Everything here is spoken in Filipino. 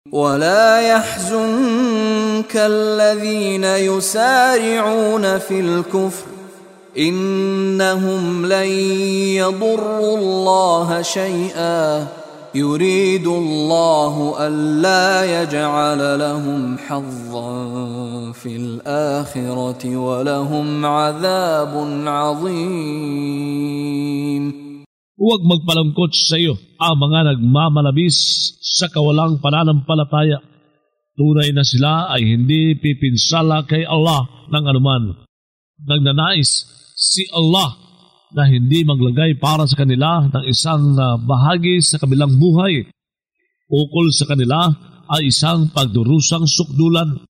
ولا يحزنك الذين يسارعون في الكفر إنهم لن يضروا الله شيئا يريد الله ألا يجعل لهم حظا في الآخرة ولهم عذاب عظيم. Huwag magpalangkot sa iyo ang mga nagmamalabis sa kawalang pananampalataya. Tunay na sila ay hindi pipinsala kay Allah ng anuman. Nagnanais si Allah na hindi maglagay para sa kanila ng isang bahagi sa kabilang buhay. Ukol sa kanila ay isang pagdurusang sukdulan.